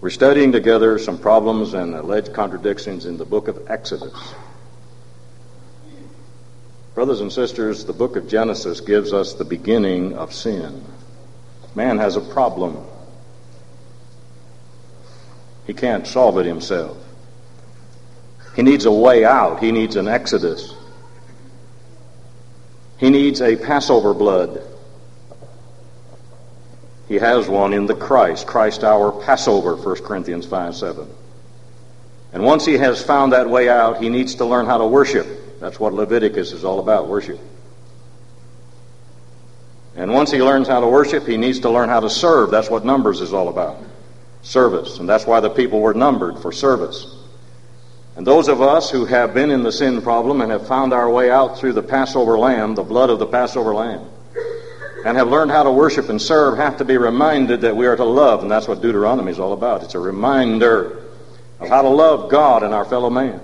We're studying together some problems and alleged contradictions in the book of Exodus. Brothers and sisters, the book of Genesis gives us the beginning of sin. Man has a problem. He can't solve it himself. He needs a way out. He needs an exodus. He needs a Passover blood. He has one in the Christ our Passover, 1 Corinthians 5:7. And once he has found that way out, he needs to learn how to worship. That's what Leviticus is all about, worship. And once he learns how to worship, he needs to learn how to serve. That's what Numbers is all about, service. And that's why the people were numbered, for service. And those of us who have been in the sin problem and have found our way out through the Passover lamb, the blood of the Passover lamb, and have learned how to worship and serve, have to be reminded that we are to love. And that's what Deuteronomy is all about. It's a reminder of how to love God and our fellow man.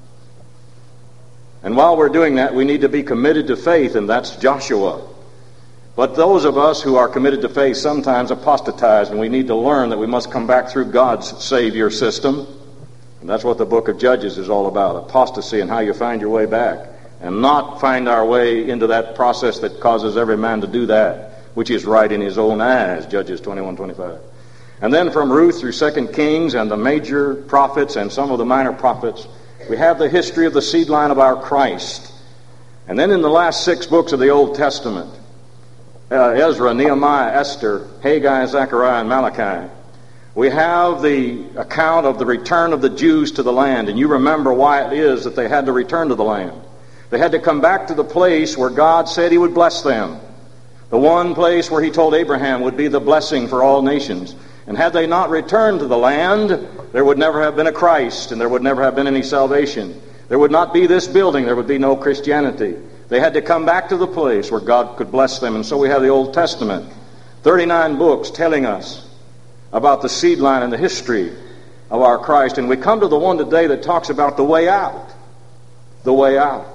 And while we're doing that, we need to be committed to faith, and that's Joshua. But those of us who are committed to faith sometimes apostatize, and we need to learn that we must come back through God's Savior system. And that's what the book of Judges is all about, apostasy and how you find your way back. And not find our way into that process that causes every man to do that, which is right in his own eyes, Judges 21:25. And then from Ruth through 2 Kings and the major prophets and some of the minor prophets, we have the history of the seed line of our Christ. And then in the last 6 books of the Old Testament, Ezra, Nehemiah, Esther, Haggai, Zechariah, and Malachi, we have the account of the return of the Jews to the land. And you remember why it is that they had to return to the land. They had to come back to the place where God said he would bless them. The one place where he told Abraham would be the blessing for all nations. And had they not returned to the land, there would never have been a Christ, and there would never have been any salvation. There would not be this building. There would be no Christianity. They had to come back to the place where God could bless them. And so we have the Old Testament, 39 books telling us about the seed line and the history of our Christ. And we come to the one today that talks about the way out. The way out.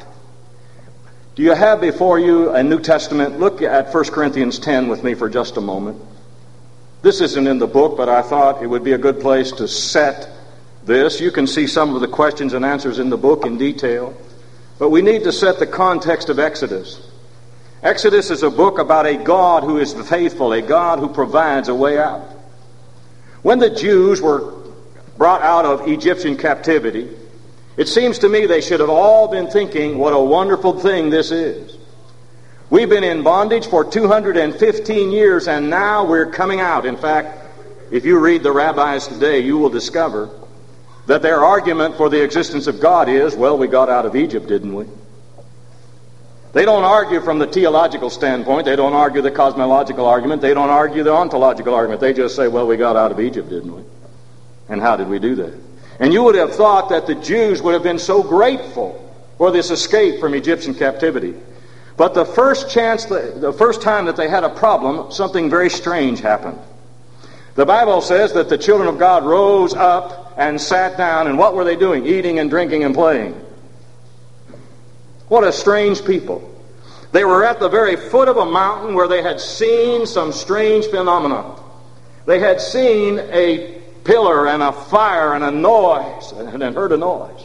Do you have before you a New Testament? Look at 1 Corinthians 10 with me for just a moment. This isn't in the book, but I thought it would be a good place to set this. You can see some of the questions and answers in the book in detail. But we need to set the context of Exodus. Exodus is a book about a God who is faithful, a God who provides a way out. When the Jews were brought out of Egyptian captivity, it seems to me they should have all been thinking, what a wonderful thing this is. We've been in bondage for 215 years, and now we're coming out. In fact, if you read the rabbis today, you will discover that their argument for the existence of God is, well, we got out of Egypt, didn't we? They don't argue from the theological standpoint. They don't argue the cosmological argument. They don't argue the ontological argument. They just say, well, we got out of Egypt, didn't we? And how did we do that? And you would have thought that the Jews would have been so grateful for this escape from Egyptian captivity. But the first time that they had a problem, something very strange happened. The Bible says that the children of God rose up and sat down, and what were they doing? Eating and drinking and playing. What a strange people. They were at the very foot of a mountain where they had seen some strange phenomena. They had seen a pillar and a fire and a noise, and had heard a noise.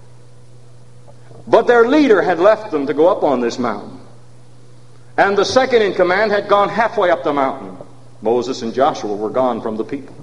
But their leader had left them to go up on this mountain. And the second in command had gone halfway up the mountain. Moses and Joshua were gone from the people.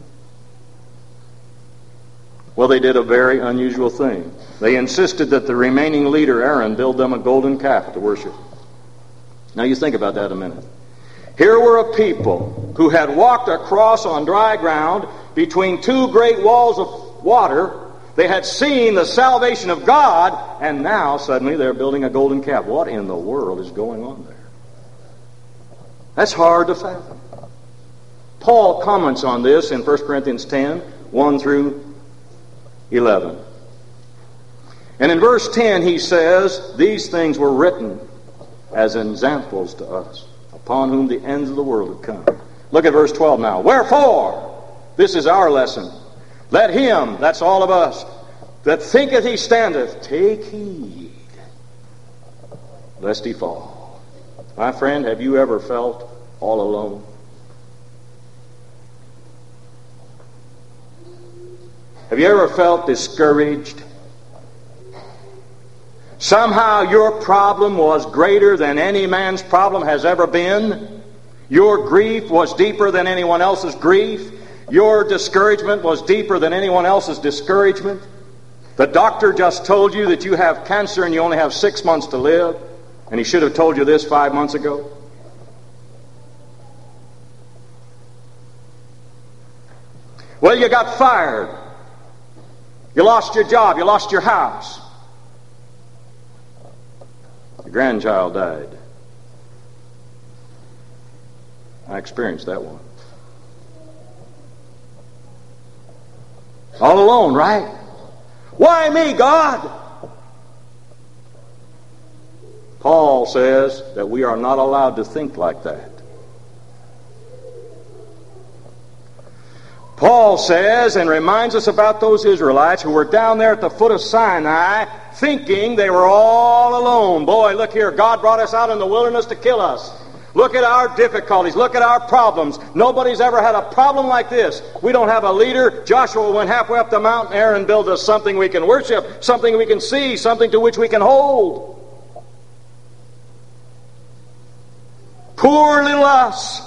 Well, they did a very unusual thing. They insisted that the remaining leader, Aaron, build them a golden calf to worship. Now you think about that a minute. Here were a people who had walked across on dry ground between 2 great walls of water. They had seen the salvation of God, and now suddenly they're building a golden calf. What in the world is going on there? That's hard to fathom. Paul comments on this in 1 Corinthians 10, 1 through 11. And in verse 10 he says, these things were written as examples to us, upon whom the ends of the world have come. Look at verse 12 now. Wherefore, this is our lesson. Let him, that's all of us, that thinketh he standeth, take heed, lest he fall. My friend, have you ever felt all alone? Have you ever felt discouraged? Somehow your problem was greater than any man's problem has ever been. Your grief was deeper than anyone else's grief. Your discouragement was deeper than anyone else's discouragement. The doctor just told you that you have cancer and you only have 6 months to live, and he should have told you this 5 months ago. Well, you got fired. You lost your job. You lost your house. Your grandchild died. I experienced that one. All alone, right? Why me, God? Paul says that we are not allowed to think like that. Paul says and reminds us about those Israelites who were down there at the foot of Sinai thinking they were all alone. Boy, look here, God brought us out in the wilderness to kill us. Look at our difficulties. Look at our problems. Nobody's ever had a problem like this. We don't have a leader. Joshua went halfway up the mountain. Aaron built us something we can worship, something we can see, something to which we can hold. Poor little us.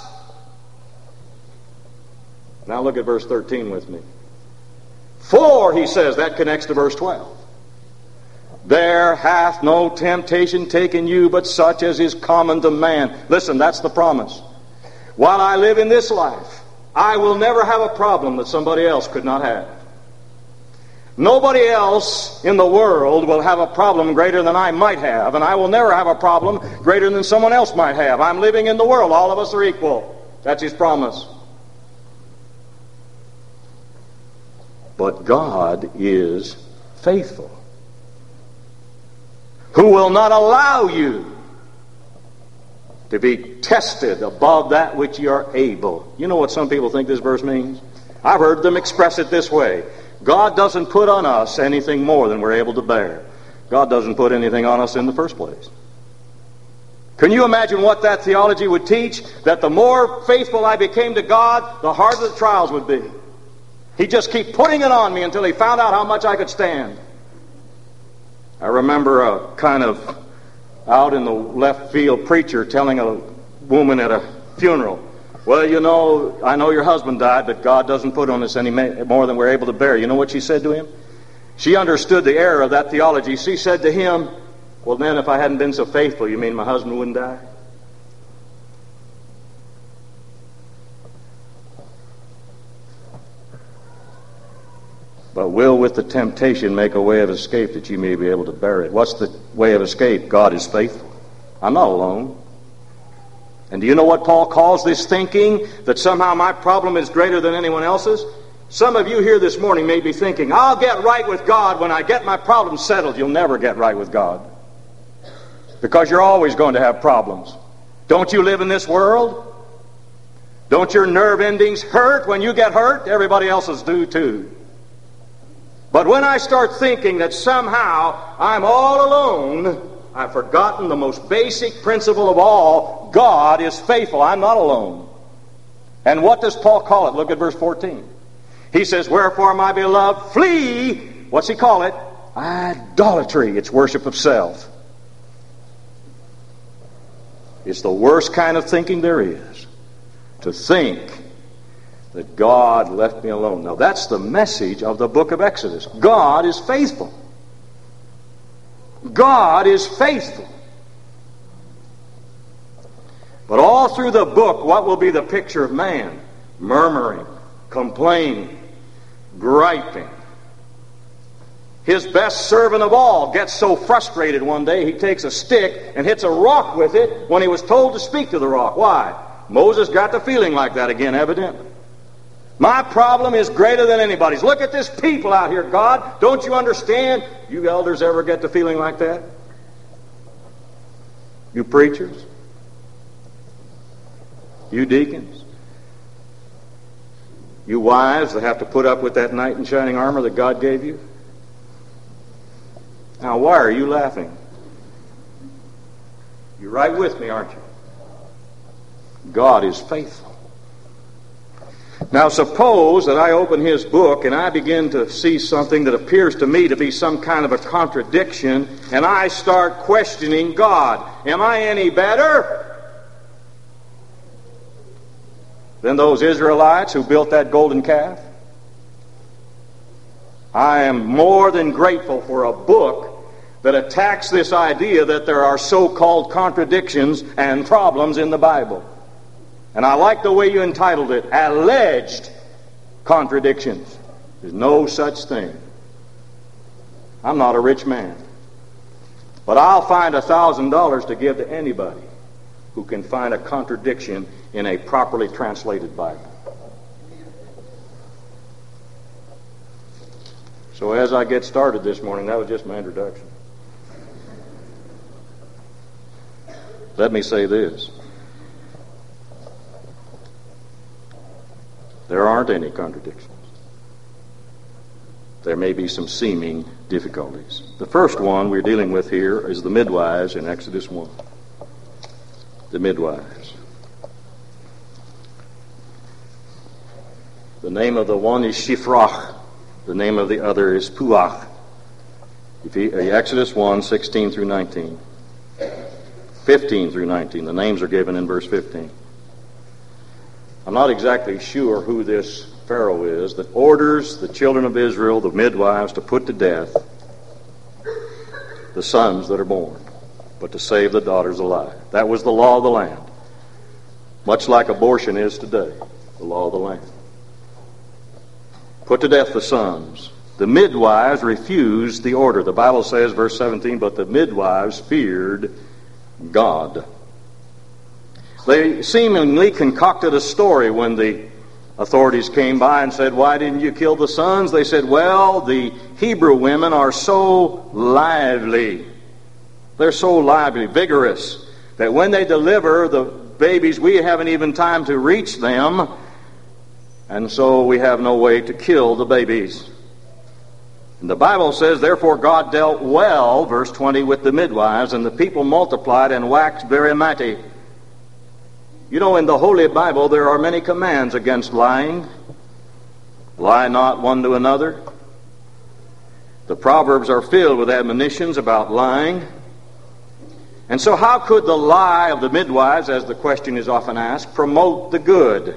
Now look at verse 13 with me. For, he says, that connects to verse 12. There hath no temptation taken you but such as is common to man. Listen, that's the promise. While I live in this life, I will never have a problem that somebody else could not have. Nobody else in the world will have a problem greater than I might have, and I will never have a problem greater than someone else might have. I'm living in the world. All of us are equal. That's his promise. But God is faithful, who will not allow you to be tested above that which you are able. You know what some people think this verse means? I've heard them express it this way. God doesn't put on us anything more than we're able to bear. God doesn't put anything on us in the first place. Can you imagine what that theology would teach? That the more faithful I became to God, the harder the trials would be. He'd just keep putting it on me until he found out how much I could stand. I remember a kind of out in the left field preacher telling a woman at a funeral, well, you know, I know your husband died, but God doesn't put on us any more than we're able to bear. You know what she said to him? She understood the error of that theology. She said to him, well, then, if I hadn't been so faithful, you mean my husband wouldn't die? But will with the temptation make a way of escape that you may be able to bear it. What's the way of escape? God is faithful. I'm not alone. And do you know what Paul calls this thinking? That somehow my problem is greater than anyone else's? Some of you here this morning may be thinking, I'll get right with God when I get my problems settled. You'll never get right with God, because you're always going to have problems. Don't you live in this world? Don't your nerve endings hurt when you get hurt? Everybody else's do too. But when I start thinking that somehow I'm all alone, I've forgotten the most basic principle of all. God is faithful. I'm not alone. And what does Paul call it? Look at verse 14. He says, wherefore, my beloved, flee. What's he call it? Idolatry. It's worship of self. It's the worst kind of thinking there is, to think that God left me alone. Now, that's the message of the book of Exodus. God is faithful. God is faithful. But all through the book, what will be the picture of man? Murmuring, complaining, griping. His best servant of all gets so frustrated one day, he takes a stick and hits a rock with it when he was told to speak to the rock. Why? Moses got the feeling like that again, evidently. My problem is greater than anybody's. Look at this people out here, God. Don't you understand? You elders ever get the feeling like that? You preachers? You deacons? You wives that have to put up with that knight in shining armor that God gave you? Now, why are you laughing? You're right with me, aren't you? God is faithful. Now suppose that I open his book and I begin to see something that appears to me to be some kind of a contradiction, and I start questioning God. Am I any better than those Israelites who built that golden calf? I am more than grateful for a book that attacks this idea that there are so-called contradictions and problems in the Bible. And I like the way you entitled it, Alleged Contradictions. There's no such thing. I'm not a rich man, but I'll find $1,000 to give to anybody who can find a contradiction in a properly translated Bible. So as I get started this morning, that was just my introduction. Let me say this. There aren't any contradictions. There may be some seeming difficulties. The first one we're dealing with here is the midwives in Exodus 1. The midwives. The name of the one is Shiphrach. The name of the other is Puach. Exodus 1, 16 through 19. 15 through 19. The names are given in verse 15. I'm not exactly sure who this Pharaoh is that orders the children of Israel, the midwives, to put to death the sons that are born, but to save the daughters alive. That was the law of the land, much like abortion is today, the law of the land. Put to death the sons. The midwives refused the order. The Bible says, verse 17, but the midwives feared God. They seemingly concocted a story when the authorities came by and said, why didn't you kill the sons? They said, well, the Hebrew women are so lively. They're so lively, vigorous, that when they deliver the babies, we haven't even time to reach them, and so we have no way to kill the babies. And the Bible says, therefore God dealt well, verse 20, with the midwives, and the people multiplied and waxed very mighty. You know, in the Holy Bible, there are many commands against lying. Lie not one to another. The Proverbs are filled with admonitions about lying. And so how could the lie of the midwives, as the question is often asked, promote the good?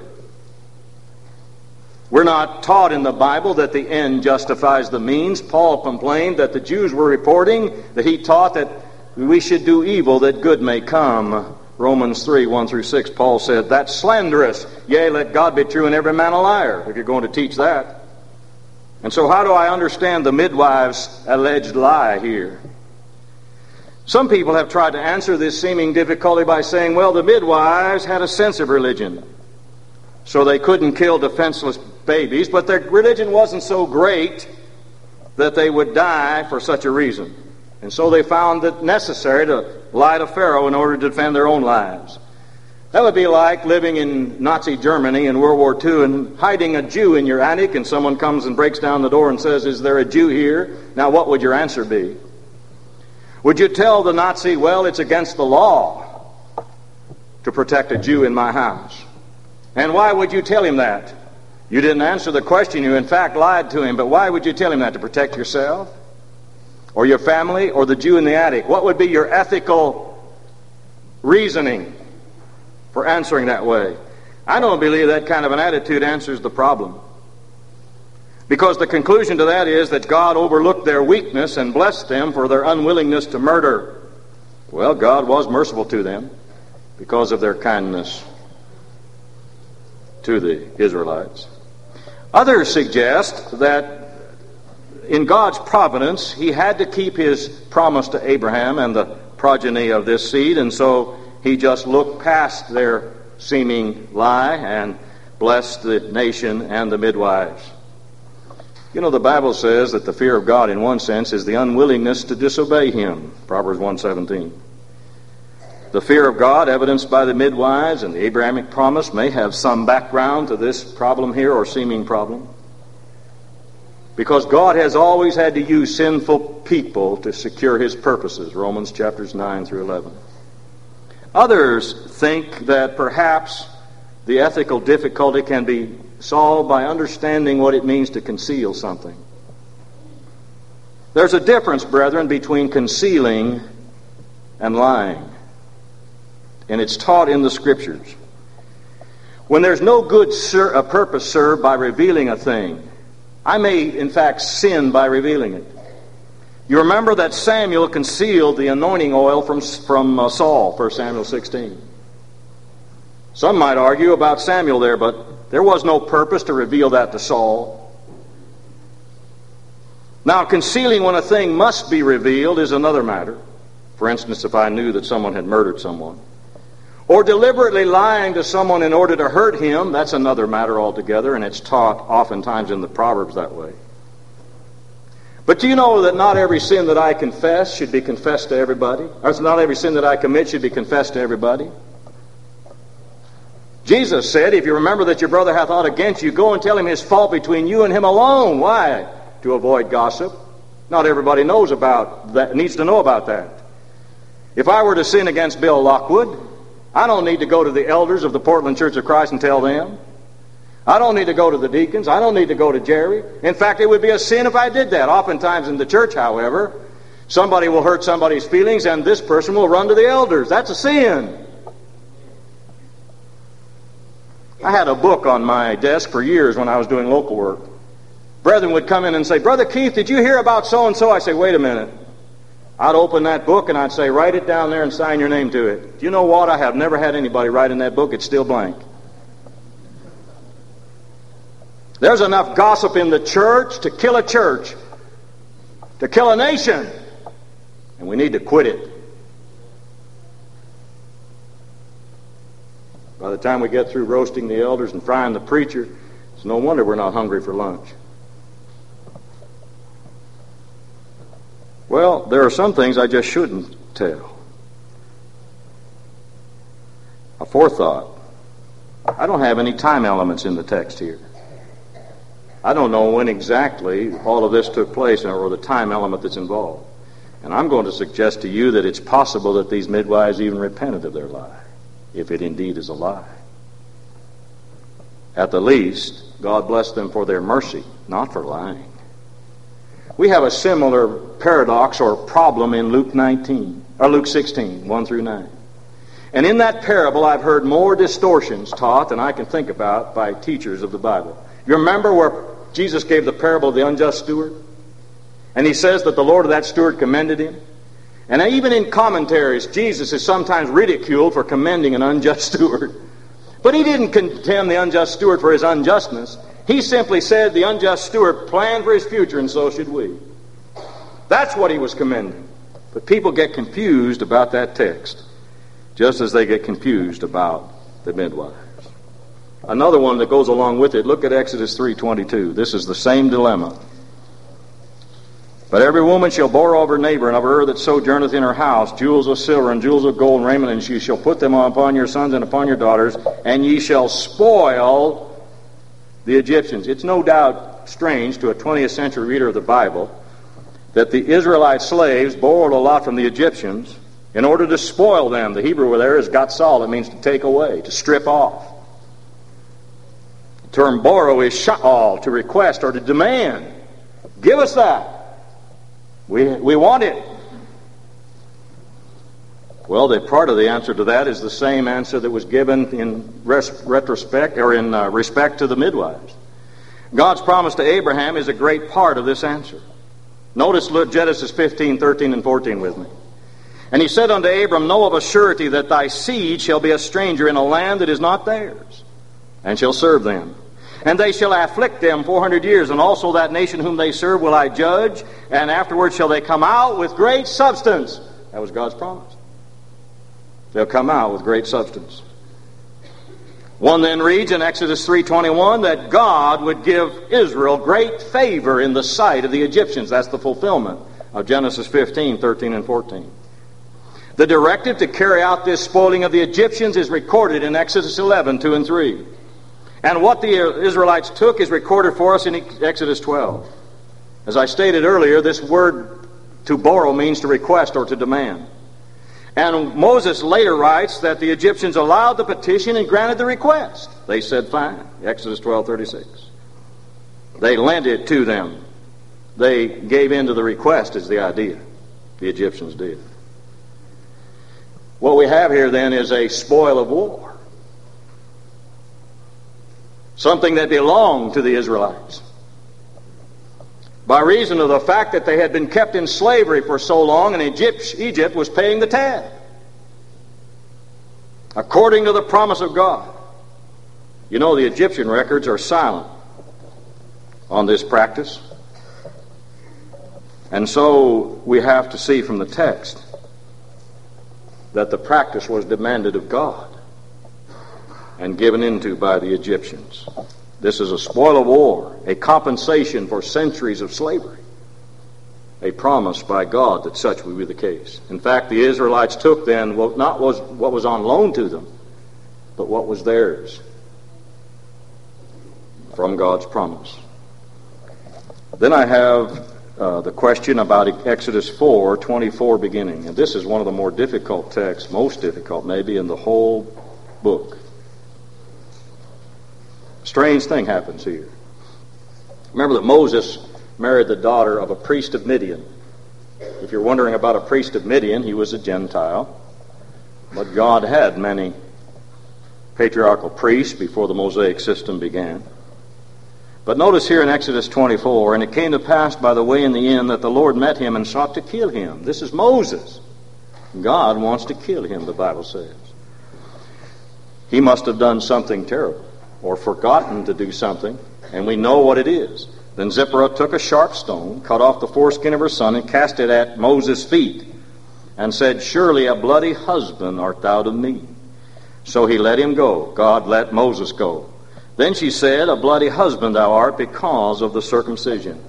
We're not taught in the Bible that the end justifies the means. Paul complained that the Jews were reporting that he taught that we should do evil that good may come. Romans 3, 1 through 6, Paul said, that's slanderous. Yea, let God be true and every man a liar, if you're going to teach that. And so how do I understand the midwife's alleged lie here? Some people have tried to answer this seeming difficulty by saying, well, the midwives had a sense of religion, so they couldn't kill defenseless babies, but their religion wasn't so great that they would die for such a reason. And so they found it necessary to lie to Pharaoh in order to defend their own lives. That would be like living in Nazi Germany in World War II and hiding a Jew in your attic, and someone comes and breaks down the door and says, is there a Jew here? Now what would your answer be? Would you tell the Nazi, well, it's against the law to protect a Jew in my house? And why would you tell him that? You didn't answer the question. You, in fact, lied to him. But why would you tell him that? To protect yourself? Or your family? Or the Jew in the attic? What would be your ethical reasoning for answering that way? I don't believe that kind of an attitude answers the problem. Because the conclusion to that is that God overlooked their weakness and blessed them for their unwillingness to murder. Well, God was merciful to them because of their kindness to the Israelites. Others suggest that in God's providence, he had to keep his promise to Abraham and the progeny of this seed, and so he just looked past their seeming lie and blessed the nation and the midwives. You know, the Bible says that the fear of God, in one sense, is the unwillingness to disobey him. Proverbs 1:17. The fear of God, evidenced by the midwives and the Abrahamic promise, may have some background to this problem here, or seeming problem. Because God has always had to use sinful people to secure his purposes. Romans chapters 9 through 11. Others think that perhaps the ethical difficulty can be solved by understanding what it means to conceal something. There's a difference, brethren, between concealing and lying. And it's taught in the Scriptures. When there's no good purpose served by revealing a thing, I may, in fact, sin by revealing it. You remember that Samuel concealed the anointing oil from Saul, 1 Samuel 16. Some might argue about Samuel there, but there was no purpose to reveal that to Saul. Now, concealing when a thing must be revealed is another matter. For instance, if I knew that someone had murdered someone. Or deliberately lying to someone in order to hurt him, that's another matter altogether, and it's taught oftentimes in the Proverbs that way. But do you know that not every sin that I confess should be confessed to everybody? Or not every sin that I commit should be confessed to everybody? Jesus said, if you remember that your brother hath aught against you, go and tell him his fault between you and him alone. Why? To avoid gossip. Not everybody knows about that, needs to know about that. If I were to sin against Bill Lockwood, I don't need to go to the elders of the Portland Church of Christ and tell them. I don't need to go to the deacons. I don't need to go to Jerry. In fact, it would be a sin if I did that. Oftentimes in the church, however, somebody will hurt somebody's feelings and this person will run to the elders. That's a sin. I had a book on my desk for years when I was doing local work. Brethren would come in and say, Brother Keith, did you hear about so-and-so? I say, wait a minute. I'd open that book and I'd say, write it down there and sign your name to it. Do you know what? I have never had anybody write in that book. It's still blank. There's enough gossip in the church, to kill a nation. And we need to quit it. By the time we get through roasting the elders and frying the preacher, it's no wonder we're not hungry for lunch. Well, there are some things I just shouldn't tell. A forethought. I don't have any time elements in the text here. I don't know when exactly all of this took place or the time element that's involved. And I'm going to suggest to you that it's possible that these midwives even repented of their lie, if it indeed is a lie. At the least, God blessed them for their mercy, not for lying. We have a similar paradox or problem in Luke 16, 1 through 9. And in that parable, I've heard more distortions taught than I can think about by teachers of the Bible. You remember where Jesus gave the parable of the unjust steward? And he says that the Lord of that steward commended him. And even in commentaries, Jesus is sometimes ridiculed for commending an unjust steward. But he didn't condemn the unjust steward for his unjustness. He simply said the unjust steward planned for his future, and so should we. That's what he was commending. But people get confused about that text, just as they get confused about the midwives. Another one that goes along with it, look at Exodus 3:22. This is the same dilemma. But every woman shall borrow of her neighbor and of her that sojourneth in her house jewels of silver and jewels of gold and raiment, and she shall put them upon your sons and upon your daughters, and ye shall spoil the Egyptians. It's no doubt strange to a 20th century reader of the Bible that the Israelite slaves borrowed a lot from the Egyptians in order to spoil them. The Hebrew there is gatzal. It means to take away, to strip off. The term borrow is sha'al, to request or to demand. Give us that. We want it. Well, the part of the answer to that is the same answer that was given in retrospect or in respect to the midwives. God's promise to Abraham is a great part of this answer. Notice Genesis 15, 13, and 14 with me. And he said unto Abram, know of a surety that thy seed shall be a stranger in a land that is not theirs, and shall serve them. And they shall afflict them 400 years, and also that nation whom they serve will I judge, and afterwards shall they come out with great substance. That was God's promise. They'll come out with great substance. One then reads in Exodus 3:21 that God would give Israel great favor in the sight of the Egyptians. That's the fulfillment of Genesis 15, 13, and 14. The directive to carry out this spoiling of the Egyptians is recorded in Exodus 11, 2 and 3. And what the Israelites took is recorded for us in Exodus 12. As I stated earlier, this word to borrow means to request or to demand. And Moses later writes that the Egyptians allowed the petition and granted the request. They said, fine. Exodus 12:36. They lent it to them. They gave in to the request is the idea. The Egyptians did. What we have here then is a spoil of war. Something that belonged to the Israelites. By reason of the fact that they had been kept in slavery for so long, and Egypt was paying the tab. According to the promise of God. You know, the Egyptian records are silent on this practice. And so we have to see from the text that the practice was demanded of God and given into by the Egyptians. This is a spoil of war, a compensation for centuries of slavery, a promise by God that such would be the case. In fact, the Israelites took then not what was on loan to them, but what was theirs from God's promise. Then I have the question about Exodus 4:24 beginning. And this is one of the more difficult texts, most difficult maybe, in the whole book. Strange thing happens here. Remember that Moses married the daughter of a priest of Midian. If you're wondering about a priest of Midian, he was a Gentile. But God had many patriarchal priests before the Mosaic system began. But notice here in Exodus 24, and it came to pass by the way in the inn that the Lord met him and sought to kill him. This is Moses. God wants to kill him, the Bible says. He must have done something terrible, or forgotten to do something, and we know what it is. Then Zipporah took a sharp stone, cut off the foreskin of her son, and cast it at Moses' feet, and said, Surely a bloody husband art thou to me. So he let him go. God let Moses go. Then she said, A bloody husband thou art because of the circumcision.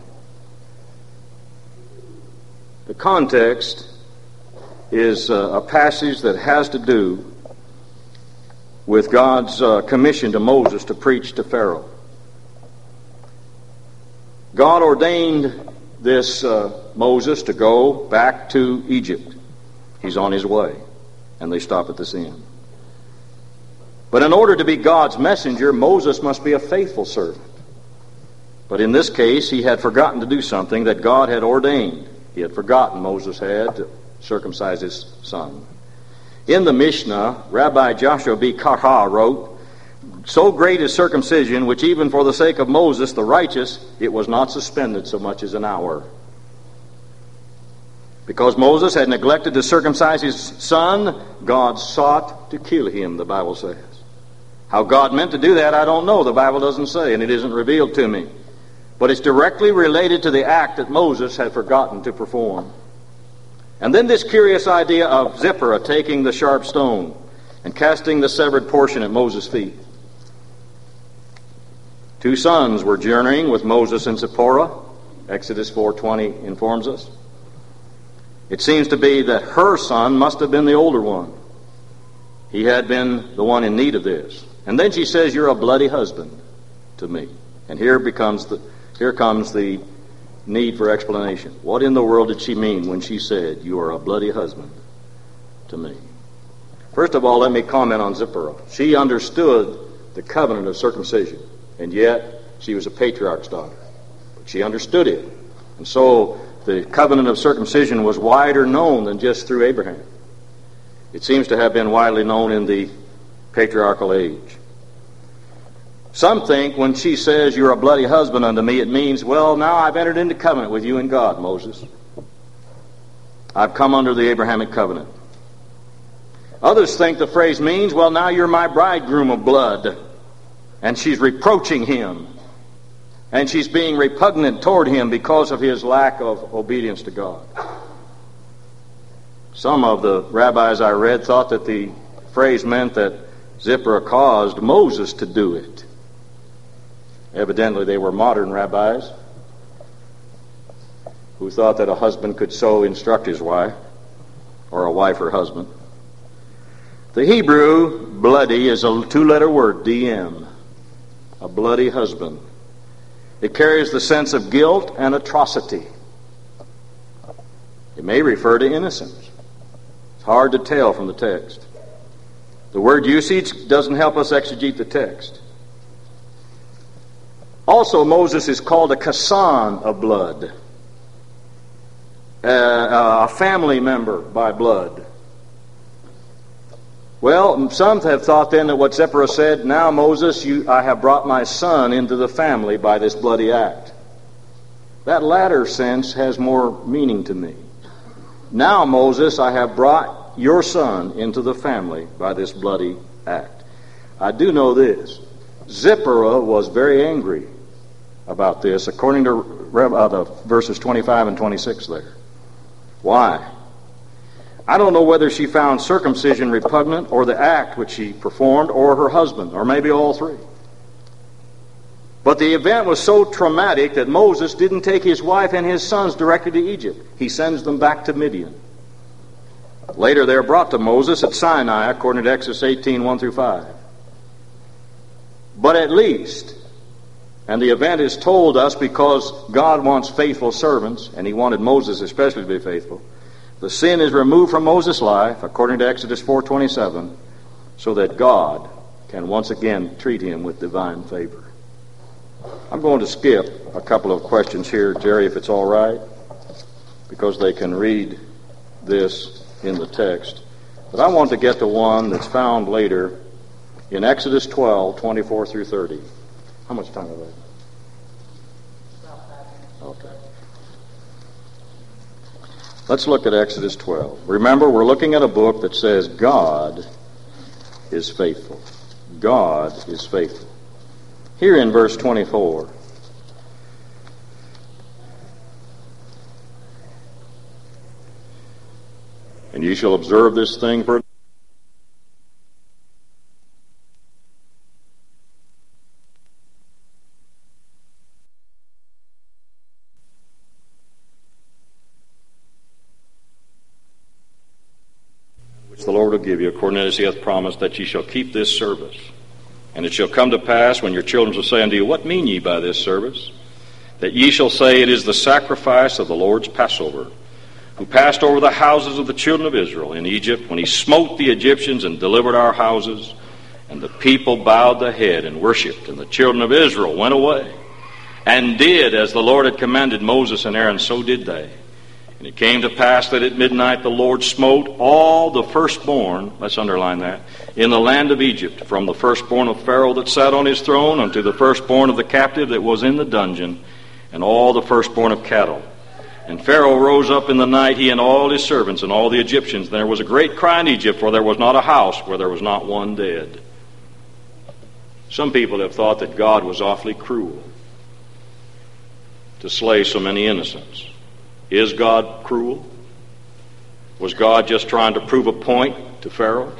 The context is a passage that has to do with God's commission to Moses to preach to Pharaoh. God ordained this Moses to go back to Egypt. He's on his way, and they stop at this inn. But in order to be God's messenger, Moses must be a faithful servant. But in this case, he had forgotten to do something that God had ordained. He had forgotten, Moses had, to circumcise his son. In the Mishnah, Rabbi Joshua B. Karha wrote, So great is circumcision, which even for the sake of Moses, the righteous, it was not suspended so much as an hour. Because Moses had neglected to circumcise his son, God sought to kill him, the Bible says. How God meant to do that, I don't know. The Bible doesn't say, and it isn't revealed to me. But it's directly related to the act that Moses had forgotten to perform. And then this curious idea of Zipporah taking the sharp stone and casting the severed portion at Moses' feet. 2 sons were journeying with Moses and Zipporah. Exodus 4:20 informs us. It seems to be that her son must have been the older one. He had been the one in need of this. And then she says, You're a bloody husband to me. And here comes the need for explanation. What in the world did she mean when she said, You are a bloody husband to me? First of all, let me comment on Zipporah. She understood the covenant of circumcision, and yet she was a patriarch's daughter. But she understood it. And so the covenant of circumcision was wider known than just through Abraham. It seems to have been widely known in the patriarchal age. Some think when she says, You're a bloody husband unto me, it means, well, now I've entered into covenant with you and God, Moses. I've come under the Abrahamic covenant. Others think the phrase means, well, now you're my bridegroom of blood. And she's reproaching him. And she's being repugnant toward him because of his lack of obedience to God. Some of the rabbis I read thought that the phrase meant that Zipporah caused Moses to do it. Evidently, they were modern rabbis who thought that a husband could so instruct his wife, or a wife her husband. The Hebrew, bloody, is a 2-letter word, DM, a bloody husband. It carries the sense of guilt and atrocity. It may refer to innocence. It's hard to tell from the text. The word usage doesn't help us exegete the text. Also, Moses is called a kasan of blood, a family member by blood. Well, some have thought then that what Zipporah said, now Moses, I have brought my son into the family by this bloody act. That latter sense has more meaning to me. Now, Moses, I have brought your son into the family by this bloody act. I do know this. Zipporah was very angry about this, according to the verses 25 and 26 there. Why? I don't know whether she found circumcision repugnant or the act which she performed or her husband, or maybe all three. But the event was so traumatic that Moses didn't take his wife and his sons directly to Egypt. He sends them back to Midian. Later they're brought to Moses at Sinai, according to Exodus 18, 1 through 5. But at least, and the event is told us because God wants faithful servants, and he wanted Moses especially to be faithful, the sin is removed from Moses' life, according to Exodus 4:27, so that God can once again treat him with divine favor. I'm going to skip a couple of questions here, Jerry, if it's all right, because they can read this in the text. But I want to get to one that's found later in Exodus 12, 24 through 30. How much time have I? Okay. Let's look at Exodus 12. Remember, we're looking at a book that says God is faithful. God is faithful. Here in verse 24, and ye shall observe this thing for which the Lord will give you, according as he hath promised, that ye shall keep this service. And it shall come to pass, when your children shall say unto you, What mean ye by this service? That ye shall say, It is the sacrifice of the Lord's Passover, who passed over the houses of the children of Israel in Egypt, when he smote the Egyptians and delivered our houses. And the people bowed the head and worshipped, and the children of Israel went away, and did as the Lord had commanded Moses and Aaron, so did they. And it came to pass that at midnight the Lord smote all the firstborn, let's underline that, in the land of Egypt, from the firstborn of Pharaoh that sat on his throne unto the firstborn of the captive that was in the dungeon, and all the firstborn of cattle. And Pharaoh rose up in the night, he and all his servants and all the Egyptians. And there was a great cry in Egypt, for there was not a house where there was not one dead. Some people have thought that God was awfully cruel to slay so many innocents. Is God cruel? Was God just trying to prove a point to Pharaoh?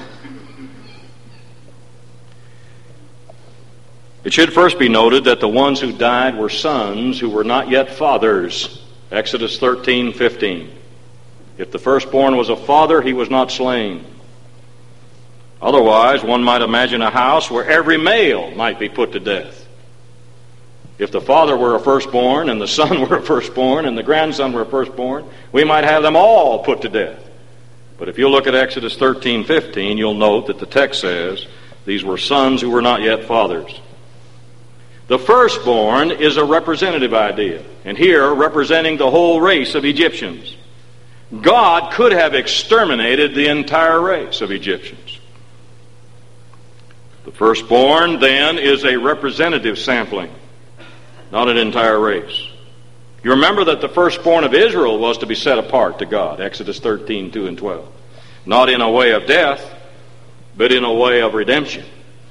It should first be noted that the ones who died were sons who were not yet fathers. Exodus 13:15. If the firstborn was a father, he was not slain. Otherwise, one might imagine a house where every male might be put to death. If the father were a firstborn, and the son were a firstborn, and the grandson were a firstborn, we might have them all put to death. But if you look at Exodus 13:15, you'll note that the text says these were sons who were not yet fathers. The firstborn is a representative idea, and here representing the whole race of Egyptians. God could have exterminated the entire race of Egyptians. The firstborn, then, is a representative sampling, not an entire race. You remember that the firstborn of Israel was to be set apart to God, Exodus 13:2 and 12. Not in a way of death, but in a way of redemption.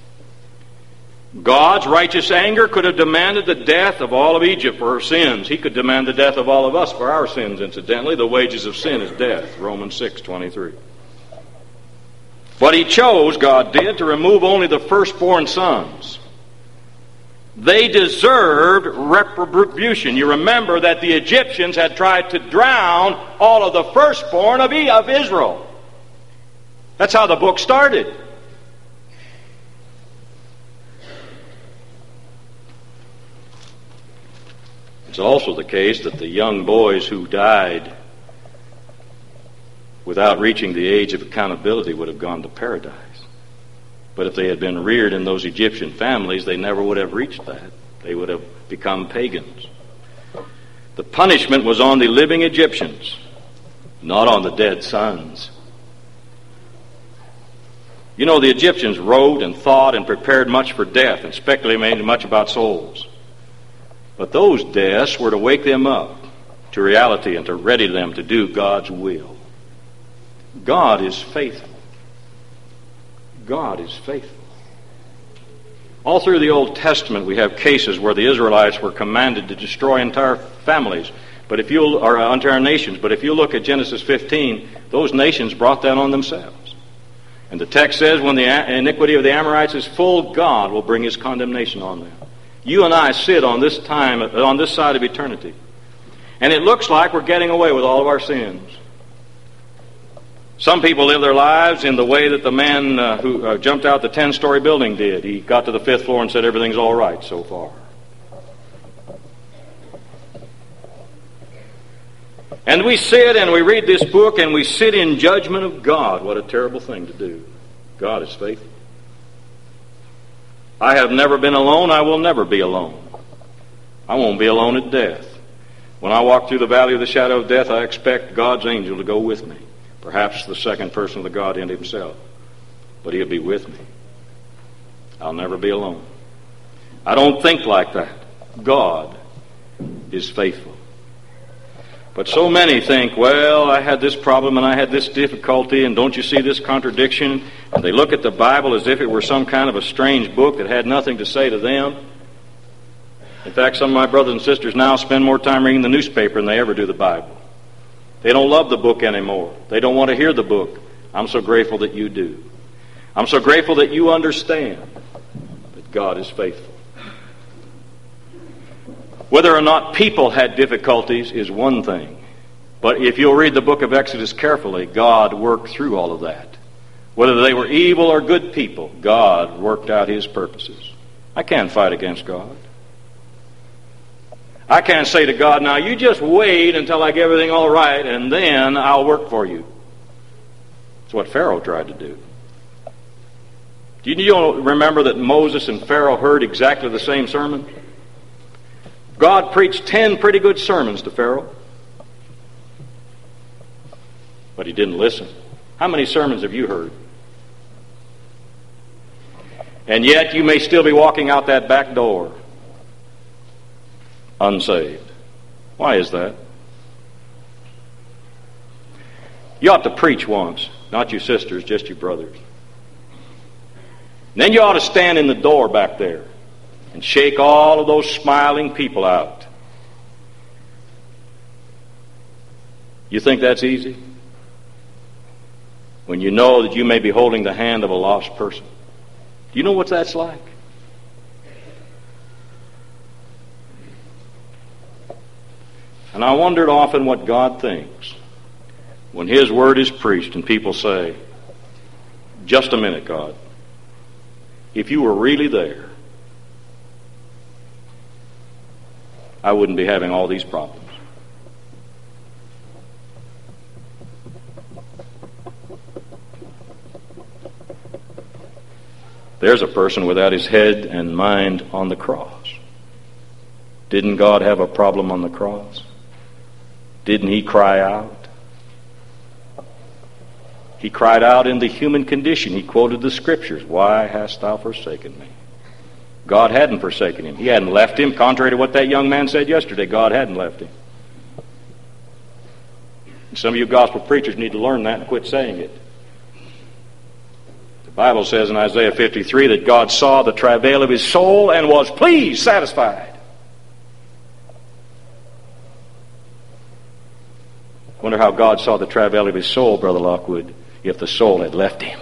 God's righteous anger could have demanded the death of all of Egypt for her sins. He could demand the death of all of us for our sins, incidentally. The wages of sin is death, Romans 6:23. But he chose, God did, to remove only the firstborn sons. They deserved retribution. You remember that the Egyptians had tried to drown all of the firstborn of Israel. That's how the book started. It's also the case that the young boys who died without reaching the age of accountability, would have gone to paradise. But if they had been reared in those Egyptian families, they never would have reached that. They would have become pagans. The punishment was on the living Egyptians, not on the dead sons. You know, the Egyptians wrote and thought and prepared much for death and speculated much about souls. But those deaths were to wake them up to reality and to ready them to do God's will. God is faithful. God is faithful. All through the Old Testament we have cases where the Israelites were commanded to destroy entire families, but if you or entire nations. But if you look at Genesis 15, those nations brought that on themselves. And the text says, when the iniquity of the Amorites is full, God will bring his condemnation on them. You and I sit on this side of eternity. And it looks like we're getting away with all of our sins. Some people live their lives in the way that the man who jumped out the 10-story building did. He got to the 5th floor and said everything's all right so far. And we sit and we read this book and we sit in judgment of God. What a terrible thing to do. God is faithful. I have never been alone. I will never be alone. I won't be alone at death. When I walk through the valley of the shadow of death, I expect God's angel to go with me. Perhaps the second person of the Godhead himself. But he'll be with me. I'll never be alone. I don't think like that. God is faithful. But so many think, well, I had this problem and I had this difficulty, and don't you see this contradiction? And they look at the Bible as if it were some kind of a strange book that had nothing to say to them. In fact, some of my brothers and sisters now spend more time reading the newspaper than they ever do the Bible. They don't love the book anymore. They don't want to hear the book. I'm so grateful that you do. I'm so grateful that you understand that God is faithful. Whether or not people had difficulties is one thing. But if you'll read the book of Exodus carefully, God worked through all of that. Whether they were evil or good people, God worked out his purposes. I can't fight against God. I can't say to God, now you just wait until I get everything all right and then I'll work for you. That's what Pharaoh tried to do. Do you remember that Moses and Pharaoh heard exactly the same sermon? God preached 10 pretty good sermons to Pharaoh. But he didn't listen. How many sermons have you heard? And yet you may still be walking out that back door unsaved. Why is that? You ought to preach once, not you sisters, just you brothers. And then you ought to stand in the door back there and shake all of those smiling people out. You think that's easy? When you know that you may be holding the hand of a lost person. Do you know what that's like? And I wondered often what God thinks when his word is preached and people say, just a minute, God. If you were really there, I wouldn't be having all these problems. There's a person without his head and mind on the cross. Didn't God have a problem on the cross? Didn't he cry out? He cried out in the human condition. He quoted the scriptures. Why hast thou forsaken me? God hadn't forsaken him. He hadn't left him. Contrary to what that young man said yesterday, God hadn't left him. Some of you gospel preachers need to learn that and quit saying it. The Bible says in Isaiah 53 that God saw the travail of his soul and was pleased, satisfied. Wonder how God saw the travail of his soul, Brother Lockwood, if the soul had left him.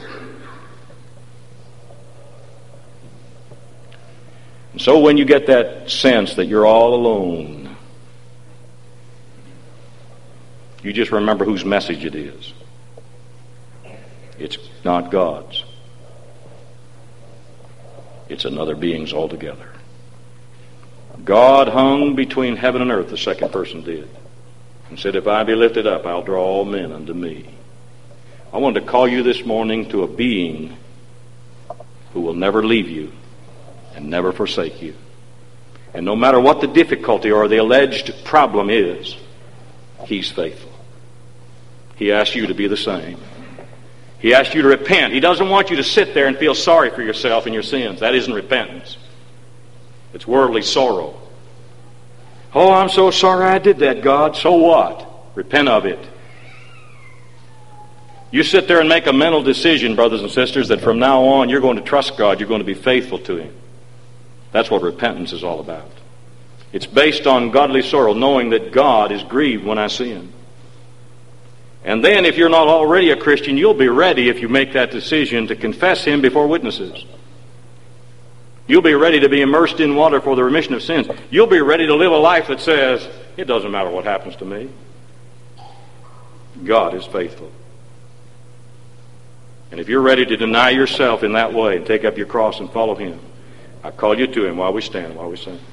And so when you get that sense that you're all alone, you just remember whose message it is. It's not God's. It's another being's altogether. God hung between heaven and earth, the second person did. and said, if I be lifted up, I'll draw all men unto me. I wanted to call you this morning to a being who will never leave you and never forsake you. And no matter what the difficulty or the alleged problem is, He's faithful. He asks you to be the same. He asks you to repent. He doesn't want you to sit there and feel sorry for yourself and your sins. That isn't repentance. It's worldly sorrow. Oh, I'm so sorry I did that, God. So what? Repent of it. You sit there and make a mental decision, brothers and sisters, that from now on you're going to trust God. You're going to be faithful to Him. That's what repentance is all about. It's based on godly sorrow, knowing that God is grieved when I sin. And then if you're not already a Christian, you'll be ready, if you make that decision, to confess Him before witnesses. You'll be ready to be immersed in water for the remission of sins. You'll be ready to live a life that says, it doesn't matter what happens to me. God is faithful. And if you're ready to deny yourself in that way and take up your cross and follow Him, I call you to Him while we stand, while we sing.